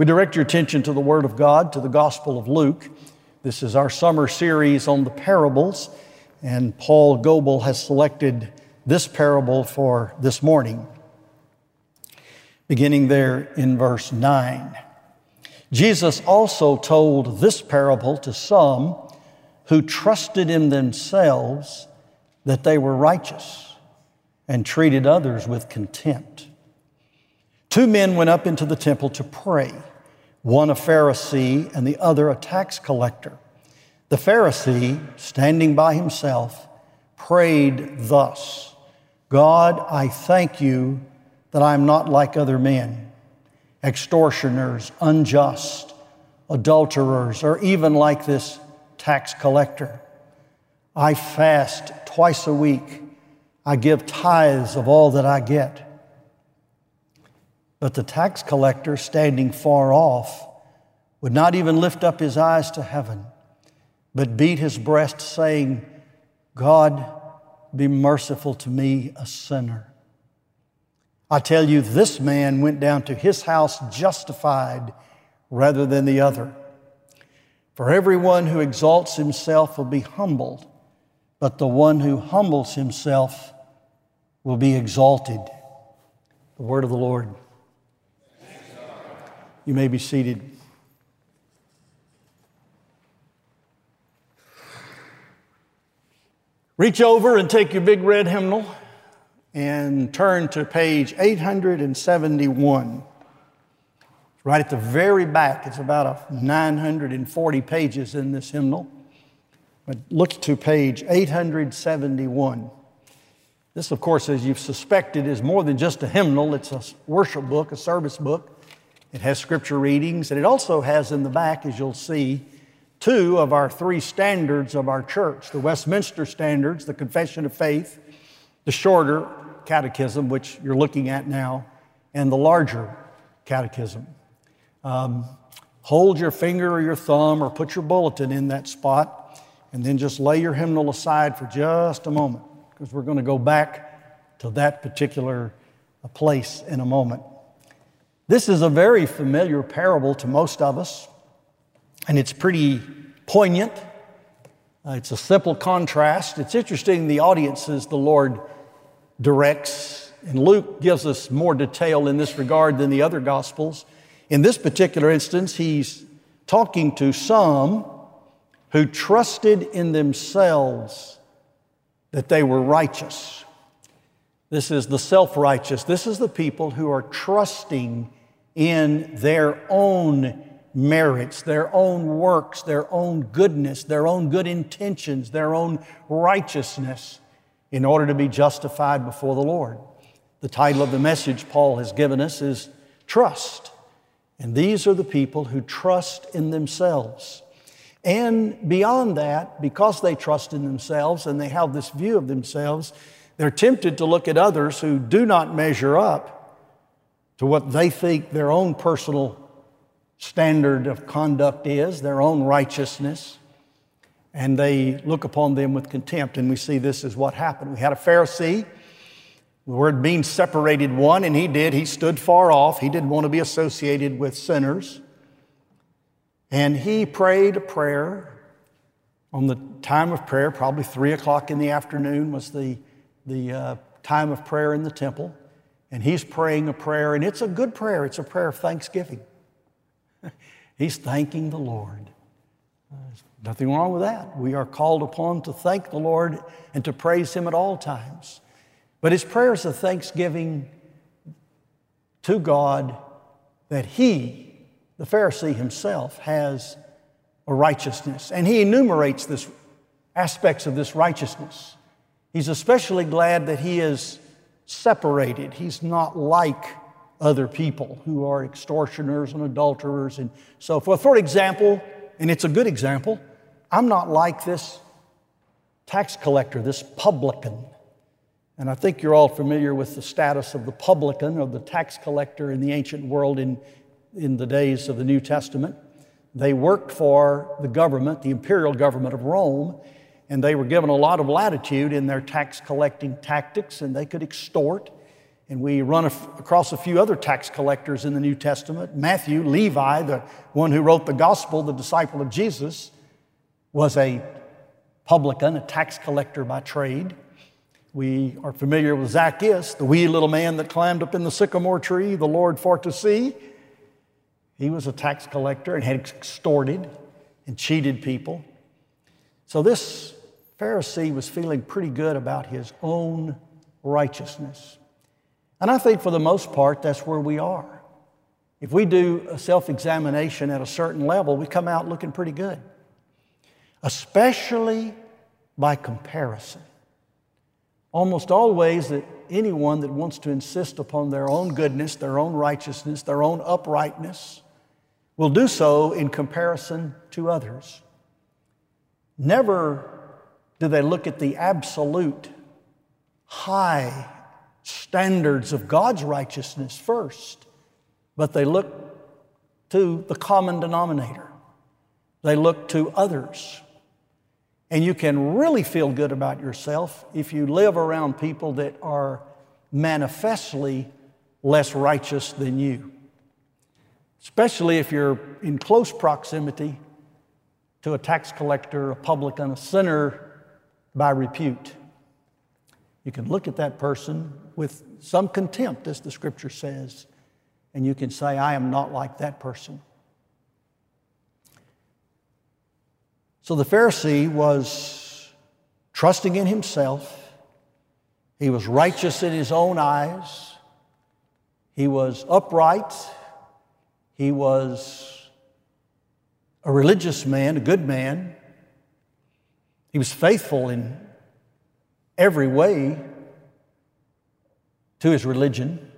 We direct your attention to the Word of God, to the Gospel of Luke. This is our summer series on the parables, and Paul Goebel has selected this parable for this morning, beginning there in verse 9. Jesus also told this parable to some who trusted in themselves that they were righteous and treated others with contempt. Two men went up into the temple to pray, one a Pharisee and the other a tax collector. The Pharisee, standing by himself, prayed thus, God, I thank you that I am not like other men, extortioners, unjust, adulterers, or even like this tax collector. I fast twice a week. I give tithes of all that I get. But the tax collector, standing far off, would not even lift up his eyes to heaven, but beat his breast, saying, God, be merciful to me, a sinner. I tell you, this man went down to his house justified rather than the other. For everyone who exalts himself will be humbled, but the one who humbles himself will be exalted. The word of the Lord. You may be seated. Reach over and take your big red hymnal and turn to page 871. Right at the very back. It's about 940 pages in this hymnal. But look to page 871. This, of course, as you've suspected, is more than just a hymnal. It's a worship book, a service book. It has scripture readings, and it also has in the back, as you'll see, two of our three standards of our church, the Westminster Standards, the Confession of Faith, the shorter catechism, which you're looking at now, and the larger catechism. Hold your finger or your thumb or put your bulletin in that spot, and then just lay your hymnal aside for just a moment, because we're going to go back to that particular place in a moment. This is a very familiar parable to most of us, and it's pretty poignant. It's a simple contrast. It's interesting the audiences the Lord directs, and Luke gives us more detail in this regard than the other Gospels. In this particular instance, he's talking to some who trusted in themselves that they were righteous. This is the self-righteous. This is the people who are trusting in their own merits, their own works, their own goodness, their own good intentions, their own righteousness in order to be justified before the Lord. The title of the message Paul has given us is Trust. And these are the people who trust in themselves. And beyond that, because they trust in themselves and they have this view of themselves, they're tempted to look at others who do not measure up to what they think their own personal standard of conduct is, their own righteousness, and they look upon them with contempt. And we see this is what happened. We had a Pharisee, the word being separated one, and he stood far off. He didn't want to be associated with sinners. And he prayed a prayer on the time of prayer, probably 3 o'clock in the afternoon was the time of prayer in the temple. And he's praying a prayer, and it's a good prayer. It's a prayer of thanksgiving. He's thanking the Lord. There's nothing wrong with that. We are called upon to thank the Lord and to praise Him at all times. But his prayer is a thanksgiving to God that he, the Pharisee himself, has a righteousness. And he enumerates this aspects of this righteousness. He's especially glad that he is separated. He's not like other people who are extortioners and adulterers and so forth. For example, and it's a good example, I'm not like this tax collector, this publican. And I think you're all familiar with the status of the publican or the tax collector in the ancient world in the days of the New Testament. They worked for the government, the imperial government of Rome, and they were given a lot of latitude in their tax collecting tactics, and they could extort. And we run across a few other tax collectors in the New Testament. Matthew, Levi, the one who wrote the gospel, the disciple of Jesus, was a publican, a tax collector by trade. We are familiar with Zacchaeus, the wee little man that climbed up in the sycamore tree, the Lord for to see. He was a tax collector and had extorted and cheated people. So this Pharisee was feeling pretty good about his own righteousness. And I think for the most part, that's where we are. If we do a self-examination at a certain level, we come out looking pretty good, especially by comparison. Almost always that anyone that wants to insist upon their own goodness, their own righteousness, their own uprightness, will do so in comparison to others. Never do they look at the absolute high standards of God's righteousness first, but they look to the common denominator. They look to others. And you can really feel good about yourself if you live around people that are manifestly less righteous than you, especially if you're in close proximity to a tax collector, a publican, a sinner by repute. You can look at that person with some contempt, as the Scripture says, and you can say, I am not like that person. So the Pharisee was trusting in himself. He was righteous in his own eyes. He was upright. He was a religious man, a good man. He was faithful in every way to his religion.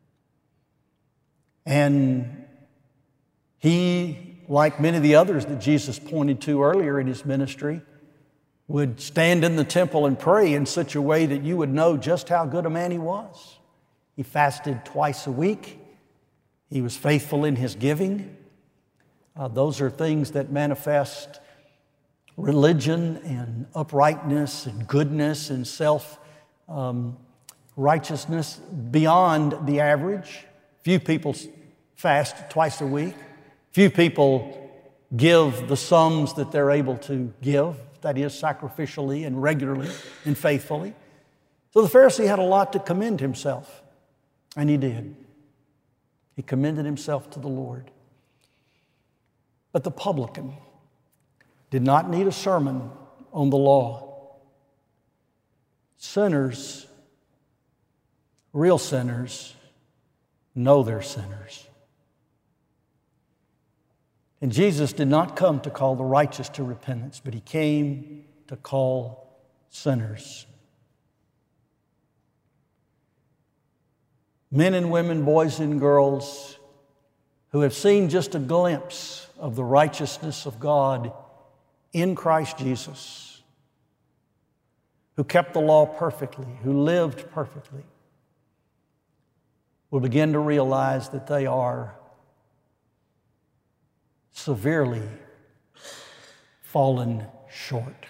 And he, like many of the others that Jesus pointed to earlier in his ministry, would stand in the temple and pray in such a way that you would know just how good a man he was. He fasted twice a week. He was faithful in his giving. Those are things that manifest religion and uprightness and goodness and self-righteousness beyond the average. Few people fast twice a week. Few people give the sums that they're able to give, that is, sacrificially and regularly and faithfully. So the Pharisee had a lot to commend himself, and he did. He commended himself to the Lord. But the publican did not need a sermon on the law. Sinners, real sinners, know they're sinners. And Jesus did not come to call the righteous to repentance, but He came to call sinners. Men and women, boys and girls who have seen just a glimpse of the righteousness of God in Christ Jesus, who kept the law perfectly, who lived perfectly, will begin to realize that they are severely fallen short.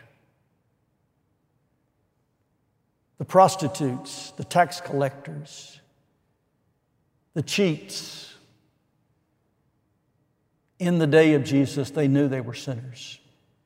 The prostitutes, the tax collectors, the cheats, in the day of Jesus, they knew they were sinners.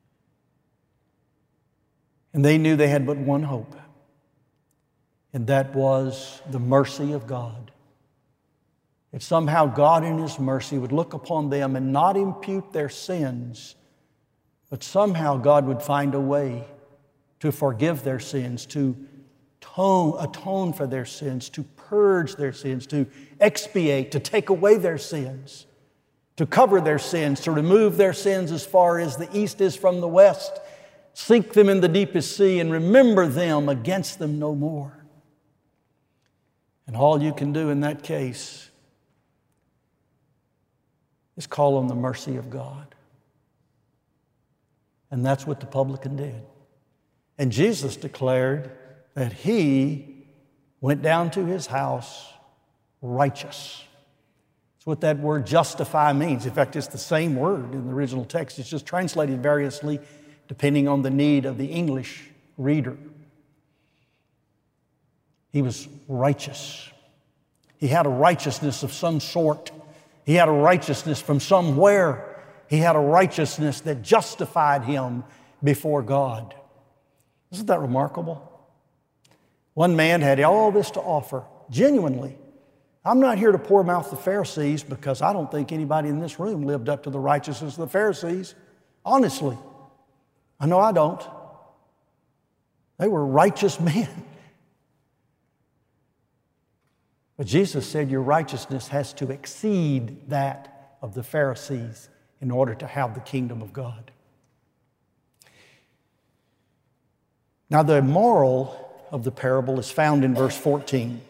And they knew they had but one hope, and that was the mercy of God. If somehow God in His mercy would look upon them and not impute their sins, but somehow God would find a way to forgive their sins, to atone for their sins, to purge their sins, to expiate, to take away their sins, to cover their sins, to remove their sins as far as the east is from the west, sink them in the deepest sea, and remember them against them no more. And all you can do in that case is call on the mercy of God. And that's what the publican did. And Jesus declared that He went down to His house righteous. That's what that word justify means. In fact, it's the same word in the original text. It's just translated variously depending on the need of the English reader. He was righteous. He had a righteousness of some sort. He had a righteousness from somewhere. He had a righteousness that justified him before God. Isn't that remarkable? One man had all this to offer, genuinely. I'm not here to pour mouth the Pharisees because I don't think anybody in this room lived up to the righteousness of the Pharisees. Honestly, I know I don't. They were righteous men. But Jesus said your righteousness has to exceed that of the Pharisees in order to have the kingdom of God. Now, the moral of the parable is found in verse 14.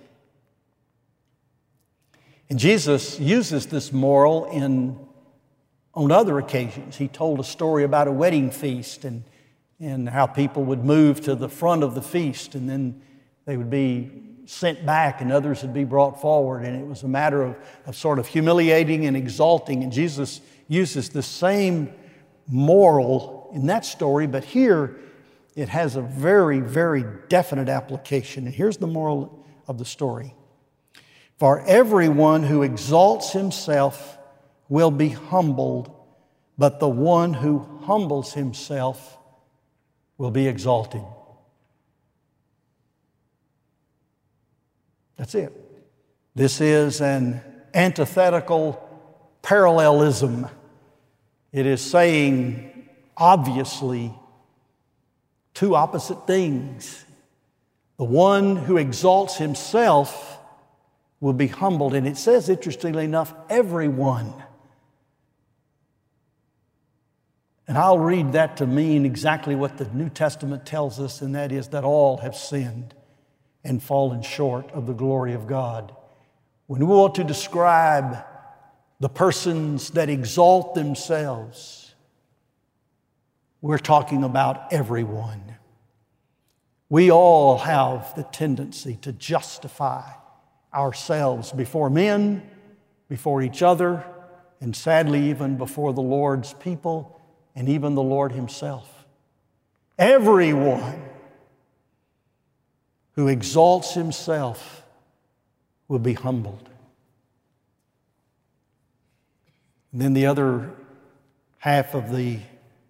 And Jesus uses this moral on other occasions. He told a story about a wedding feast and how people would move to the front of the feast and then they would be sent back and others would be brought forward. And it was a matter of sort of humiliating and exalting. And Jesus uses the same moral in that story, but here it has a very, very definite application. And here's the moral of the story. For everyone who exalts himself will be humbled, but the one who humbles himself will be exalted. That's it. This is an antithetical parallelism. It is saying, obviously, two opposite things. The one who exalts himself will be humbled. And it says, interestingly enough, everyone. And I'll read that to mean exactly what the New Testament tells us, and that is that all have sinned and fallen short of the glory of God. When we want to describe the persons that exalt themselves, we're talking about everyone. We all have the tendency to justify ourselves before men, before each other, and sadly even before the Lord's people and even the Lord himself. Everyone who exalts himself will be humbled. And then the other half of the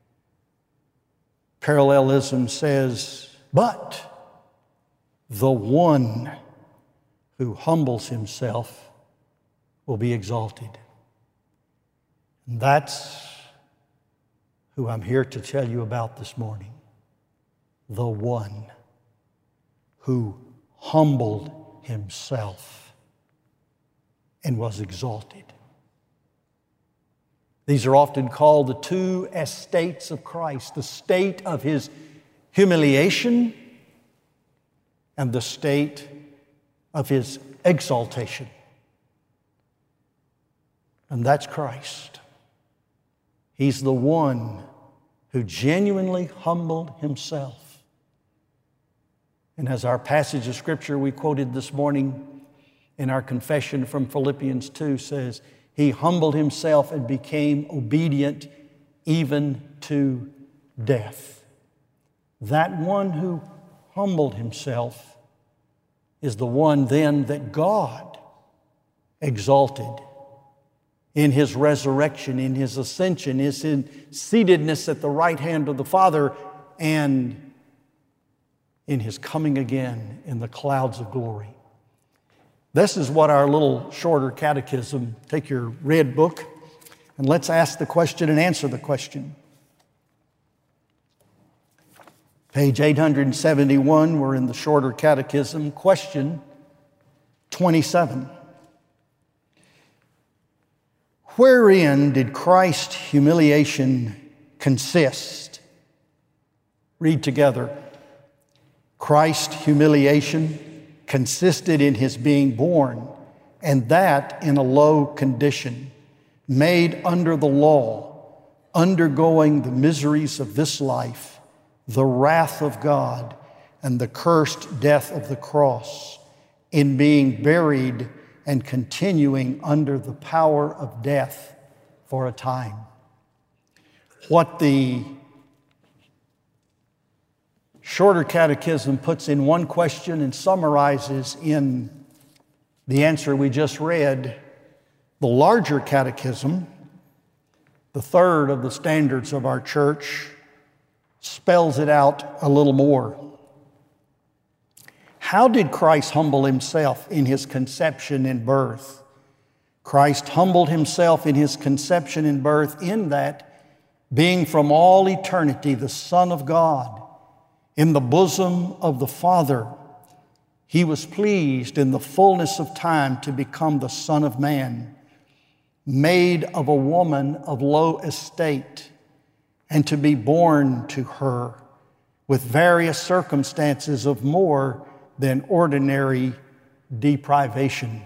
parallelism says, but the one who humbles himself will be exalted. And that's who I'm here to tell you about this morning. The one who humbled himself and was exalted. These are often called the two estates of Christ, the state of his humiliation and the state of his exaltation. And that's Christ. He's the one who genuinely humbled himself. And as our passage of Scripture we quoted this morning in our confession from Philippians 2 says, he humbled himself and became obedient even to death. That one who humbled himself is the one then that God exalted in his resurrection, in his ascension, his seatedness at the right hand of the Father, and in his coming again in the clouds of glory. This is what our little shorter catechism, take your red book, and let's ask the question and answer the question. Page 871, we're in the shorter catechism, question 27. Wherein did Christ's humiliation consist? Read together. Christ's humiliation consisted in his being born, and that in a low condition, made under the law, undergoing the miseries of this life, the wrath of God, and the cursed death of the cross, in being buried and continuing under the power of death for a time. What the shorter catechism puts in one question and summarizes in The answer we just read, the larger catechism, the third of the standards of our church, spells it out a little more. How did Christ humble himself in his conception and birth? Christ humbled himself in his conception and birth in that, being from all eternity the Son of God, in the bosom of the Father, he was pleased in the fullness of time to become the Son of Man, made of a woman of low estate, and to be born to her with various circumstances of more than ordinary deprivation.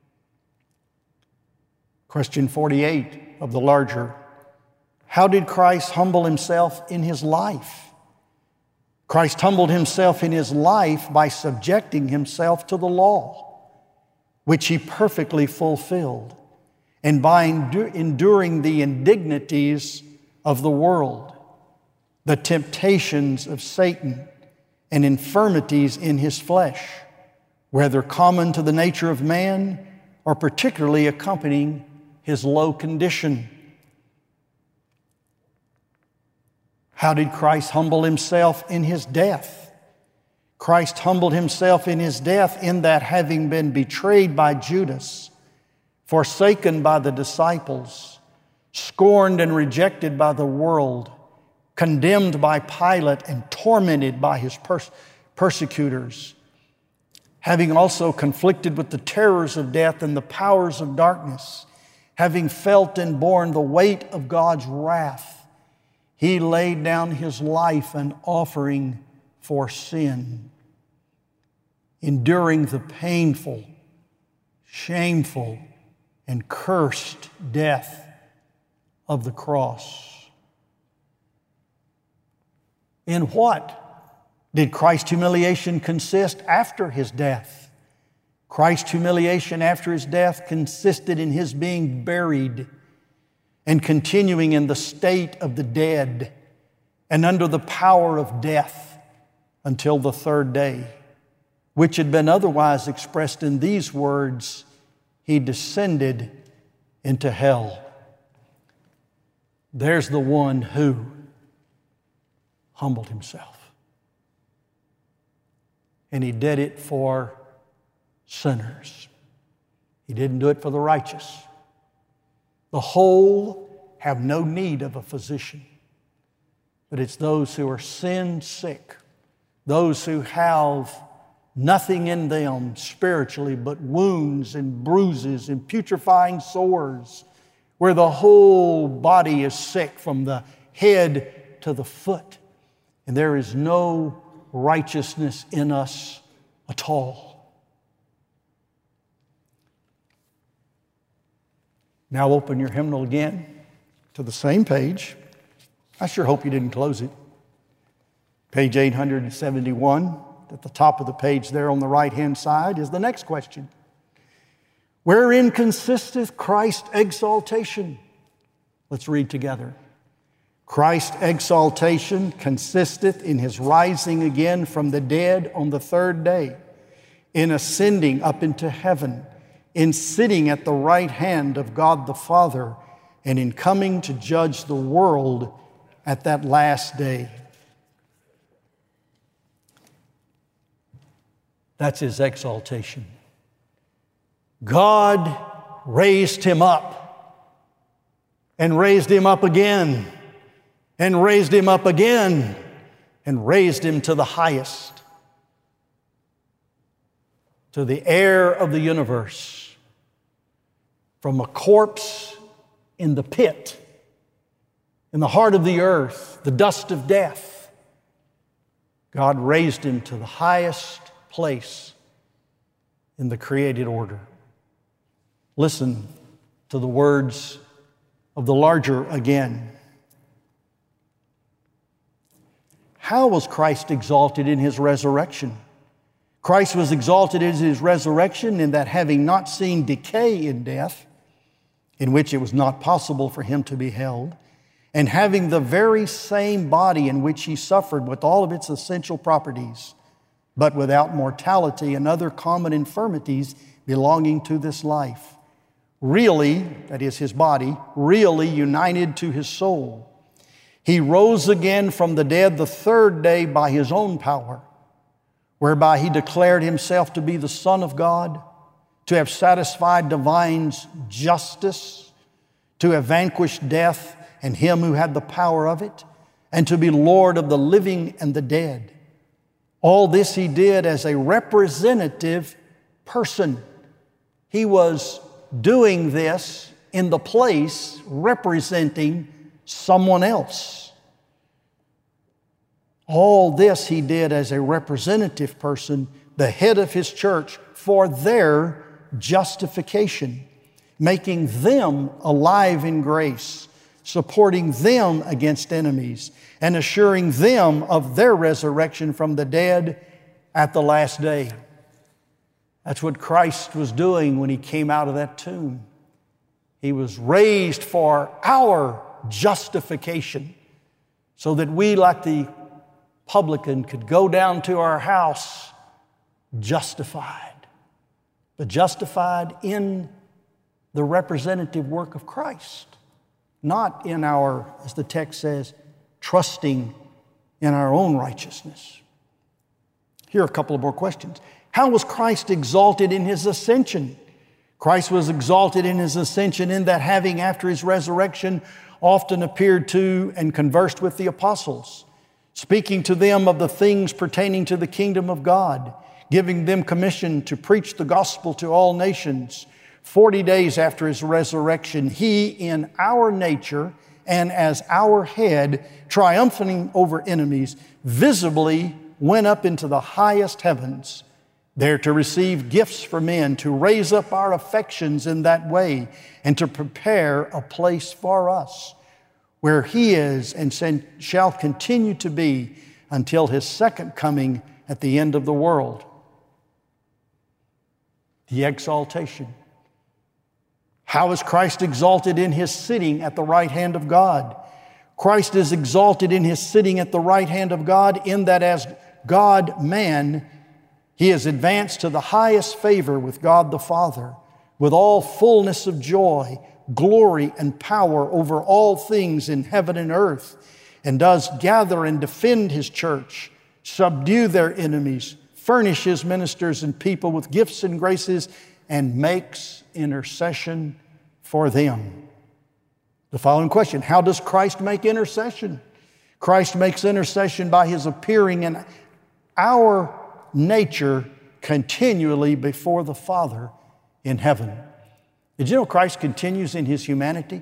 Question 48 of the larger. How did Christ humble himself in his life? Christ humbled himself in his life by subjecting himself to the law, which he perfectly fulfilled, and by enduring the indignities of the world, the temptations of Satan, and infirmities in his flesh, whether common to the nature of man or particularly accompanying his low condition. How did Christ humble himself in his death? Christ humbled himself in his death in that, having been betrayed by Judas, forsaken by the disciples, scorned and rejected by the world, condemned by Pilate and tormented by his persecutors, having also conflicted with the terrors of death and the powers of darkness, having felt and borne the weight of God's wrath, he laid down his life an offering for sin, enduring the painful, shameful, and cursed death of the cross. In what did Christ's humiliation consist after his death? Christ's humiliation after his death consisted in his being buried and continuing in the state of the dead and under the power of death until the third day, which had been otherwise expressed in these words, he descended into hell. There's the one who humbled himself. And he did it for sinners. He didn't do it for the righteous. The whole have no need of a physician, but it's those who are sin sick, those who have nothing in them spiritually but wounds and bruises and putrefying sores, where the whole body is sick from the head to the foot, and there is no righteousness in us at all. Now open your hymnal again to the same page. I sure hope you didn't close it. Page 871, at the top of the page there on the right-hand side, is the next question. Wherein consisteth Christ's exaltation? Let's read together. Christ's exaltation consisteth in his rising again from the dead on the third day, in ascending up into heaven, in sitting at the right hand of God the Father, and in coming to judge the world at that last day. That's his exaltation. God raised him up and raised him up again and raised him up again and raised him to the highest, to the heir of the universe. From a corpse in the pit, in the heart of the earth, the dust of death, God raised him to the highest place in the created order. Listen to the words of the larger again. How was Christ exalted in his resurrection? Christ was exalted in his resurrection in that, having not seen decay in death, in which it was not possible for him to be held, and having the very same body in which he suffered with all of its essential properties, but without mortality and other common infirmities, belonging to this life, really, that is his body, really united to his soul. He rose again from the dead the third day by his own power, whereby he declared himself to be the Son of God, to have satisfied divine justice, to have vanquished death and him who had the power of it, and to be Lord of the living and the dead. All this he did as a representative person. He was doing this in the place representing someone else. All this he did as a representative person, the head of his church, for their justification, making them alive in grace, supporting them against enemies, and assuring them of their resurrection from the dead at the last day. That's what Christ was doing when he came out of that tomb. He was raised for our justification, so that we, like the publican, could go down to our house justified, but justified in the representative work of Christ, not in our, as the text says, trusting in our own righteousness. Here are a couple of more questions. How was Christ exalted in his ascension? Christ was exalted in his ascension in that, having after his resurrection often appeared to and conversed with the apostles, speaking to them of the things pertaining to the kingdom of God, giving them commission to preach the gospel to all nations. 40 days after his resurrection, he, in our nature and as our head, triumphing over enemies, visibly went up into the highest heavens, there to receive gifts from men, to raise up our affections in that way, and to prepare a place for us, where he is and shall continue to be until his second coming at the end of the world. The exaltation. How is Christ exalted in his sitting at the right hand of God? Christ is exalted in his sitting at the right hand of God, in that as God-man, he is advanced to the highest favor with God the Father, with all fullness of joy, glory, and power over all things in heaven and earth, and does gather and defend his church, subdue their enemies, furnish his ministers and people with gifts and graces, and makes intercession for them. The following question: how does Christ make intercession? Christ makes intercession by his appearing in our nature continually before the Father in heaven. Did you know Christ continues in his humanity?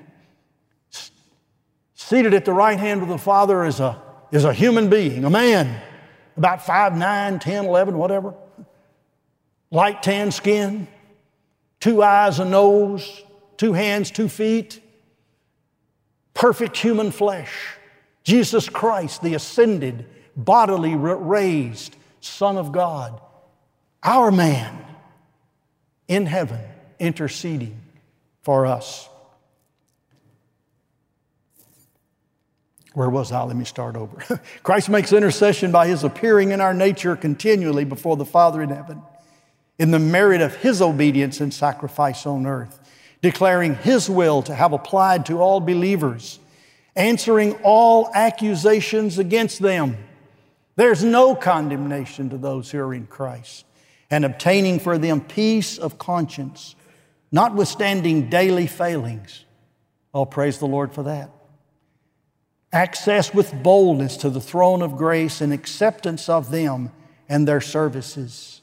Seated at the right hand of the Father is a human being, a man, about 5'9", 10, 11, whatever. Light tan skin, 2 eyes, a nose, 2 hands, 2 feet. Perfect human flesh. Jesus Christ, the ascended, bodily raised Son of God, our man in heaven, interceding for us. Where was I? Let me start over. Christ makes intercession by his appearing in our nature continually before the Father in heaven, in the merit of his obedience and sacrifice on earth, declaring his will to have applied to all believers, answering all accusations against them. There's no condemnation to those who are in Christ, and obtaining for them peace of conscience, notwithstanding daily failings. Oh, praise the Lord for that. Access with boldness to the throne of grace and acceptance of them and their services.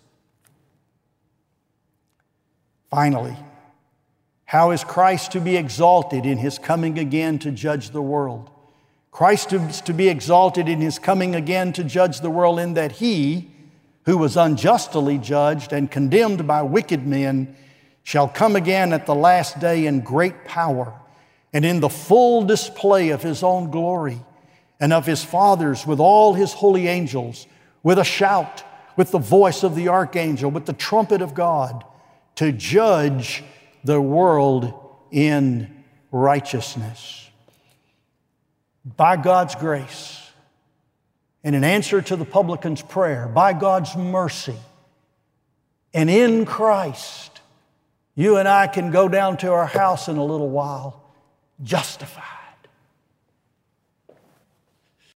Finally, how is Christ to be exalted in his coming again to judge the world? Christ is to be exalted in his coming again to judge the world, in that he, who was unjustly judged and condemned by wicked men, shall come again at the last day in great power and in the full display of his own glory and of his Father's, with all his holy angels, with a shout, with the voice of the archangel, with the trumpet of God, to judge the world in righteousness. By God's grace, and in answer to the publican's prayer, by God's mercy, and in Christ, You and I can go down to our house in a little while, justified.